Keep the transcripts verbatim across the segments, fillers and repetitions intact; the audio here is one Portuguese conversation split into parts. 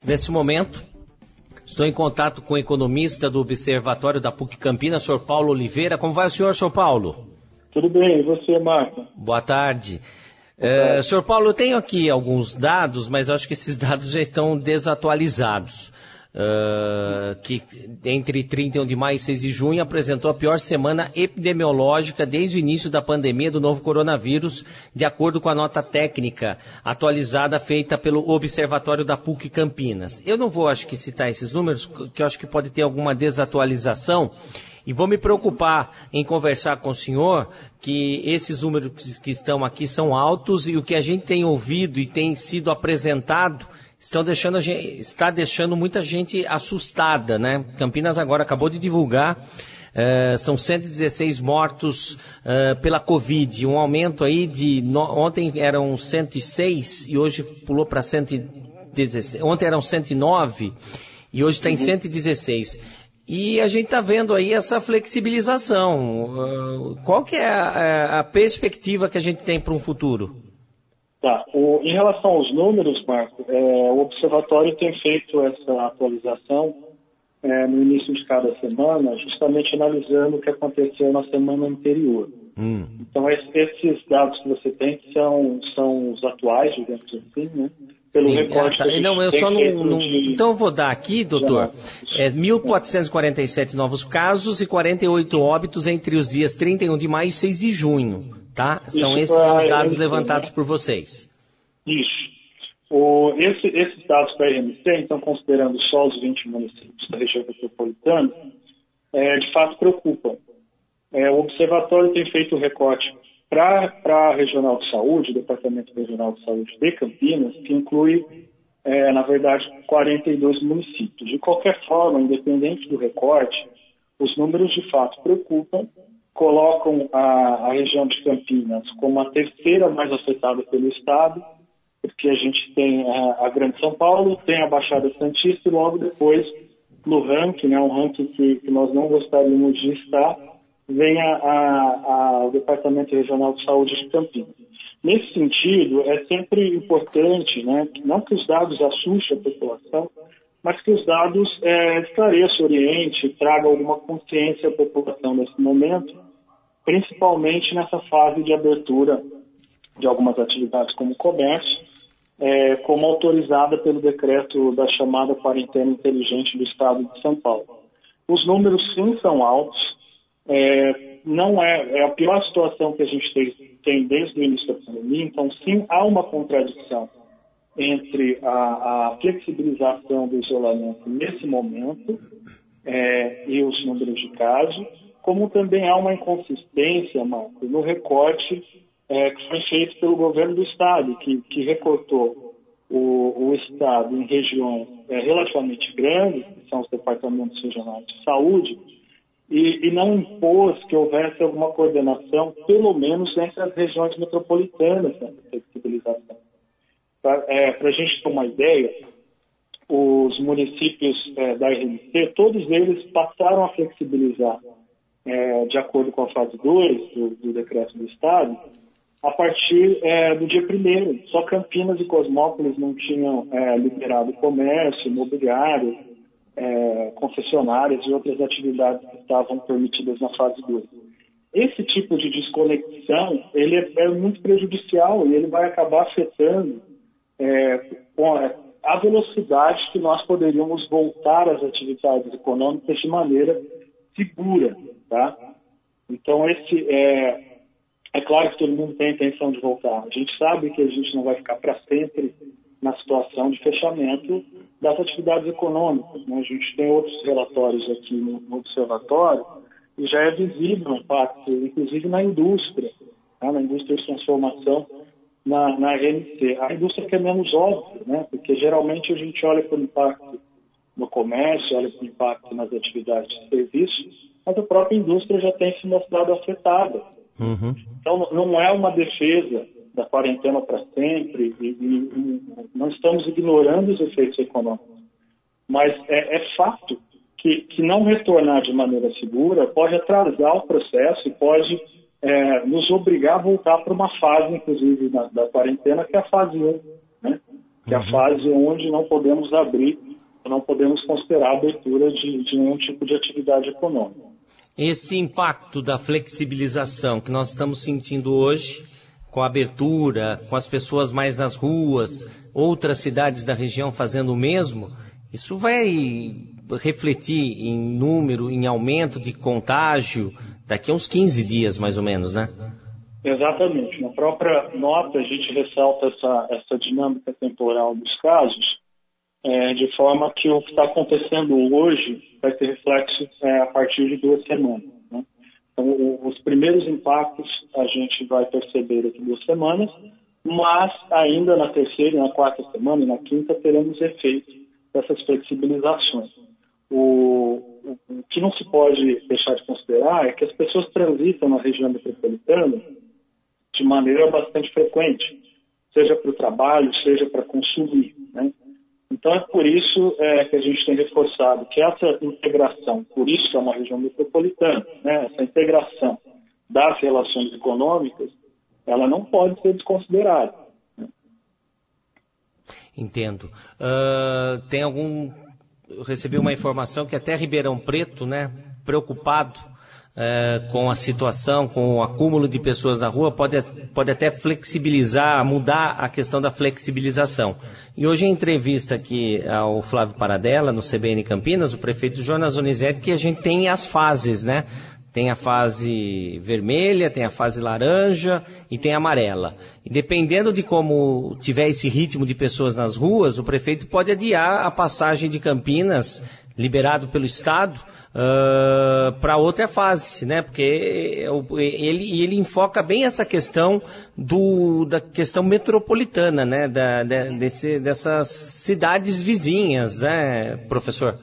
Nesse momento, estou em contato com o economista do Observatório da P U C Campinas, senhor Paulo Oliveira. Como vai o senhor, senhor Paulo? Tudo bem, e você, Marco? Boa tarde. É, senhor Paulo, eu tenho aqui alguns dados, mas acho que esses dados já estão desatualizados. Uh, que entre trinta e um de maio e seis de junho apresentou a pior semana epidemiológica desde o início da pandemia do novo coronavírus, de acordo com a nota técnica atualizada feita pelo Observatório da P U C Campinas. Eu não vou, acho que, citar esses números, que eu acho que pode ter alguma desatualização, e vou me preocupar em conversar com o senhor que esses números que estão aqui são altos e o que a gente tem ouvido e tem sido apresentado Estão deixando a gente, está deixando muita gente assustada, né? Campinas agora acabou de divulgar, uh, são cento e dezesseis mortos uh, pela Covid, um aumento aí de, no, ontem eram cento e seis e hoje pulou para cento e dezesseis, ontem eram cento e nove e hoje está em cento e dezesseis. E a gente está vendo aí essa flexibilização. Uh, qual que é a, a perspectiva que a gente tem para um futuro? Tá. O, em relação aos números, Marco, é, o Observatório tem feito essa atualização é, no início de cada semana, justamente analisando o que aconteceu na semana anterior. Hum. Então, esses dados que você tem são, são os atuais, digamos assim, né? Pelo Sim, recorte é, tá. Não, eu só não, não... De... Então, eu vou dar aqui, doutor, é, mil quatrocentos e quarenta e sete novos casos e quarenta e oito óbitos entre os dias trinta e um de maio e seis de junho. Tá? São Isso esses pra, os dados M C, levantados né? por vocês. Isso. O, esse, esses dados para a R M C, então, considerando só os vinte municípios da região metropolitana, é, de fato preocupam. É, o Observatório tem feito o recorte para a Regional de Saúde, o Departamento Regional de Saúde de Campinas, que inclui, é, na verdade, quarenta e dois municípios. De qualquer forma, independente do recorte, os números de fato preocupam, colocam a, a região de Campinas como a terceira mais afetada pelo estado, porque a gente tem a, a Grande São Paulo, tem a Baixada Santista e logo depois, no ranking, né, um ranking que, que nós não gostaríamos de estar, vem a, a, a, o Departamento Regional de Saúde de Campinas. Nesse sentido, é sempre importante, né, não que os dados assustem a população, mas que os dados é, esclareçam, oriente, tragam alguma consciência à população nesse momento, principalmente nessa fase de abertura de algumas atividades como comércio, é, como autorizada pelo decreto da chamada quarentena inteligente do Estado de São Paulo. Os números sim são altos, é, não é, é a pior situação que a gente tem, tem desde o início da pandemia, então sim há uma contradição entre a, a flexibilização do isolamento nesse momento é, e os números de casos, como também há uma inconsistência, Marco, no recorte é, que foi feito pelo governo do Estado, que, que recortou o, o Estado em regiões é, relativamente grandes, que são os departamentos regionais de saúde, e, e não impôs que houvesse alguma coordenação, pelo menos entre as regiões metropolitanas dessa flexibilização. Para é, a gente ter uma ideia, os municípios é, da R M C, todos eles passaram a flexibilizar É, de acordo com a fase dois do, do decreto do Estado, a partir é, do dia primeiro. Só Campinas e Cosmópolis não tinham é, liberado comércio, imobiliário, é, concessionárias e outras atividades que estavam permitidas na fase dois. Esse tipo de desconexão ele é, é muito prejudicial e ele vai acabar afetando é, a velocidade que nós poderíamos voltar às atividades econômicas de maneira segura. Tá? Então, esse é, é claro que todo mundo tem a intenção de voltar. A gente sabe que a gente não vai ficar para sempre na situação de fechamento das atividades econômicas, né? A gente tem outros relatórios aqui no, no Observatório e já é visível o impacto, inclusive na indústria, tá? Na indústria de transformação na, na R M C. A indústria que é menos óbvia, né? Porque geralmente a gente olha para o impacto no comércio, olha para o impacto nas atividades de serviço, mas a própria indústria já tem se mostrado afetada. Uhum. Então, não é uma defesa da quarentena para sempre, e, e, e não estamos ignorando os efeitos econômicos, mas é, é fato que, que não retornar de maneira segura pode atrasar o processo e pode é, nos obrigar a voltar para uma fase, inclusive, da, da quarentena, que é a fase um, né? que é a fase onde não podemos abrir, não podemos considerar a abertura de, de nenhum tipo de atividade econômica. Esse impacto da flexibilização que nós estamos sentindo hoje, com a abertura, com as pessoas mais nas ruas, outras cidades da região fazendo o mesmo, isso vai refletir em número, em aumento de contágio daqui a uns quinze dias, mais ou menos, né? Exatamente. Na própria nota, a gente ressalta essa, essa dinâmica temporal dos casos, é, de forma que o que está acontecendo hoje vai ter reflexo é, a partir de duas semanas. Né? Então, o, os primeiros impactos a gente vai perceber daqui a duas semanas, mas ainda na terceira, na quarta semana e na quinta teremos efeito dessas flexibilizações. O, o, o que não se pode deixar de considerar é que as pessoas transitam na região metropolitana de maneira bastante frequente, seja para o trabalho, seja para consumir, né? Então é por isso é, que a gente tem reforçado que essa integração, por isso que é uma região metropolitana, né, essa integração das relações econômicas, ela não pode ser desconsiderada. Né? Entendo. Uh, tem algum... Eu recebi uma informação que até Ribeirão Preto, né, preocupado uh, com a situação, com o acúmulo de pessoas na rua, pode, pode até flexibilizar, mudar a questão da flexibilização. E hoje, em entrevista aqui ao Flávio Paradella, no C B N Campinas, o prefeito Jonas Donizete, que a gente tem as fases, né? Tem a fase vermelha, tem a fase laranja e tem a amarela. E dependendo de como tiver esse ritmo de pessoas nas ruas, o prefeito pode adiar a passagem de Campinas, liberado pelo Estado, uh, para outra fase, né? Porque ele, ele enfoca bem essa questão do, da questão metropolitana, né? Da, da, desse, dessas cidades vizinhas, né, professor?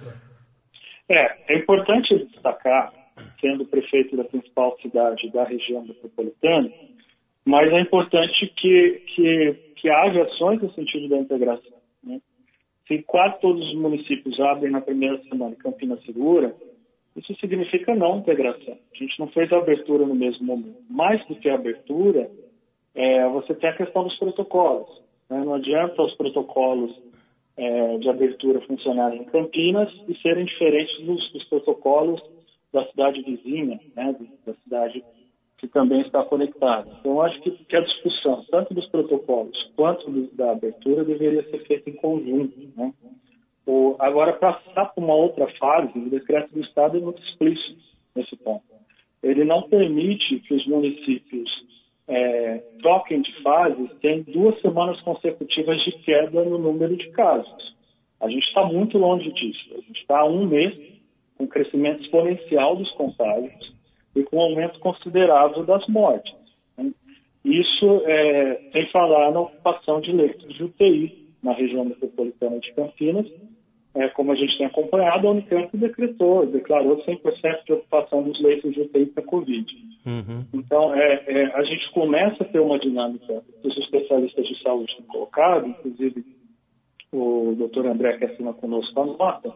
É, é importante destacar, sendo prefeito da principal cidade da região metropolitana, mas é importante que, que, que haja ações no sentido da integração. Né? Se quase todos os municípios abrem na primeira semana Campinas Segura, isso significa não integração. A gente não fez a abertura no mesmo momento. Mais do que a abertura, é, você tem a questão dos protocolos. Né? Não adianta os protocolos é, de abertura funcionarem em Campinas e serem diferentes dos, dos protocolos da cidade vizinha, né, da cidade que também está conectada. Então, eu acho que, que a discussão, tanto dos protocolos quanto do, da abertura, deveria ser feita em conjunto. Né? O, agora, para passar para uma outra fase, o decreto do Estado é muito explícito nesse ponto. Ele não permite que os municípios é, troquem de fase sem duas semanas consecutivas de queda no número de casos. A gente está muito longe disso. A gente está há um mês com um crescimento exponencial dos contágios e com um aumento considerável das mortes. Né? Isso é, sem falar na ocupação de leitos de U T I na região metropolitana de Campinas. É, como a gente tem acompanhado, a Unicamp decretou, declarou cem por cento de ocupação dos leitos de U T I para a Covid. Uhum. Então, é, é, a gente começa a ter uma dinâmica que os especialistas de saúde têm colocado, inclusive o doutor André, que assina conosco a nota,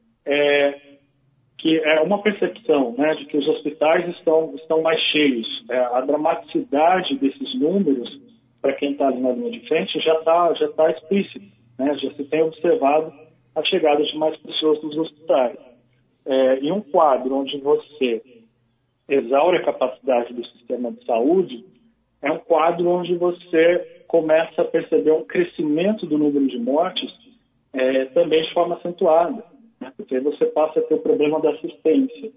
é, que é uma percepção, né, de que os hospitais estão, estão mais cheios. É, a dramaticidade desses números, para quem está ali na linha de frente, já está já tá explícita. Né, já se tem observado a chegada de mais pessoas nos hospitais. É, em um quadro onde você exaure a capacidade do sistema de saúde, é um quadro onde você começa a perceber um crescimento do número de mortes é, também de forma acentuada. Porque aí você passa a ter o problema da assistência.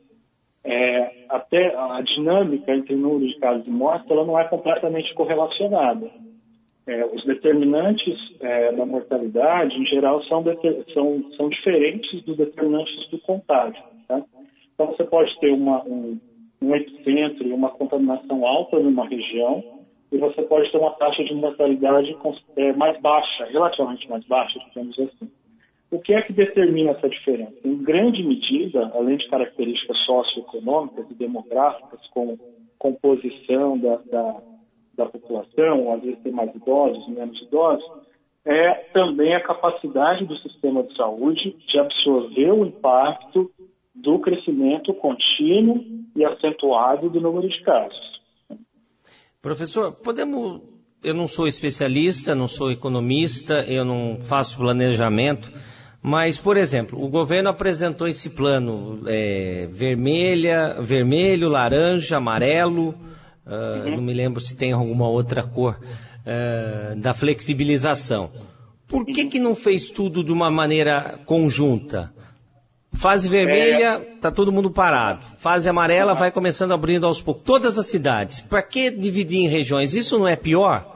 É, até a dinâmica entre o número de casos de morte, ela não é completamente correlacionada. É, os determinantes é, da mortalidade, em geral, são, são, são diferentes dos determinantes do contágio. Tá? Então, você pode ter uma, um, um epicentro e uma contaminação alta numa região, e você pode ter uma taxa de mortalidade é, mais baixa, relativamente mais baixa, digamos assim. O que é que determina essa diferença? Em grande medida, além de características socioeconômicas e demográficas, como composição da, da, da população, às vezes tem mais idosos, menos idosos, é também a capacidade do sistema de saúde de absorver o impacto do crescimento contínuo e acentuado do número de casos. Professor, podemos eu não sou especialista, não sou economista, eu não faço planejamento, mas, por exemplo, o governo apresentou esse plano é, vermelha, vermelho, laranja, amarelo, uh, uhum. não me lembro se tem alguma outra cor, uh, da flexibilização. Por que que não fez tudo de uma maneira conjunta? Fase vermelha, está é... todo mundo parado. Fase amarela vai começando abrindo aos poucos. Todas as cidades. Para que dividir em regiões? Isso não é pior?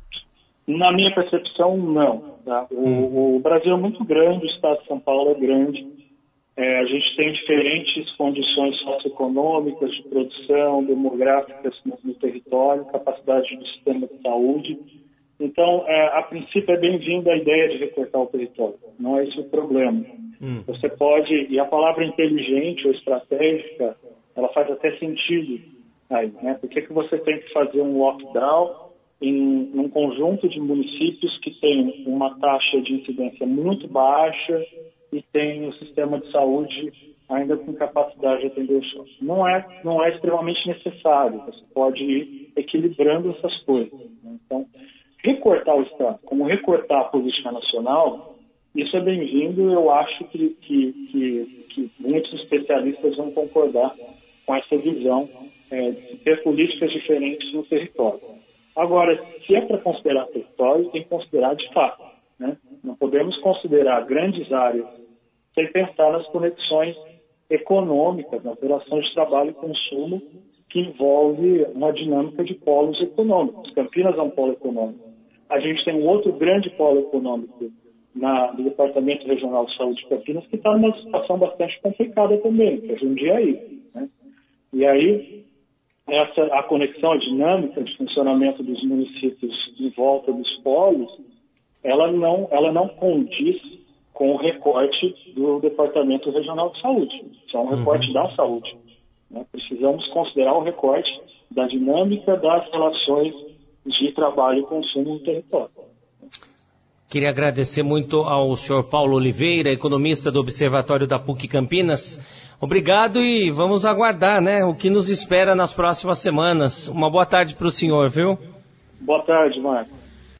Na minha percepção, não. Tá? O, hum. o Brasil é muito grande, o estado de São Paulo é grande. É, a gente tem diferentes condições socioeconômicas, de produção, demográficas no, no território, capacidade do sistema de saúde. Então, é, a princípio, é bem-vinda a ideia de recortar o território. Não é esse o problema. Hum. Você pode, e a palavra inteligente ou estratégica, ela faz até sentido aí, né? Por que que você tem que fazer um lockdown em um conjunto de municípios que tem uma taxa de incidência muito baixa e tem o sistema de saúde ainda com capacidade de atender o show? Não é, não é extremamente necessário. Você pode ir equilibrando essas coisas, né? Então, recortar o Estado, como recortar a política nacional, isso é bem-vindo. Eu acho que, que, que, que muitos especialistas vão concordar com essa visão é, de ter políticas diferentes no território. Agora, se é para considerar território, tem que considerar de fato, né? Não podemos considerar grandes áreas sem pensar nas conexões econômicas, nas relações de trabalho e consumo, que envolve uma dinâmica de polos econômicos. Campinas é um polo econômico. A gente tem um outro grande polo econômico na, no Departamento Regional de Saúde de Campinas, que está numa situação bastante complicada também, que é Jundiaí, né? E aí, essa, a conexão, a dinâmica de funcionamento dos municípios em volta dos polos, ela não, ela não condiz com o recorte do Departamento Regional de Saúde. Isso é um recorte uhum. da saúde, né? Precisamos considerar o recorte da dinâmica das relações de trabalho e consumo no território. Queria agradecer muito ao senhor Paulo Oliveira, economista do Observatório da P U C Campinas. Obrigado e vamos aguardar, né, o que nos espera nas próximas semanas. Uma boa tarde para o senhor, viu? Boa tarde, Marcos.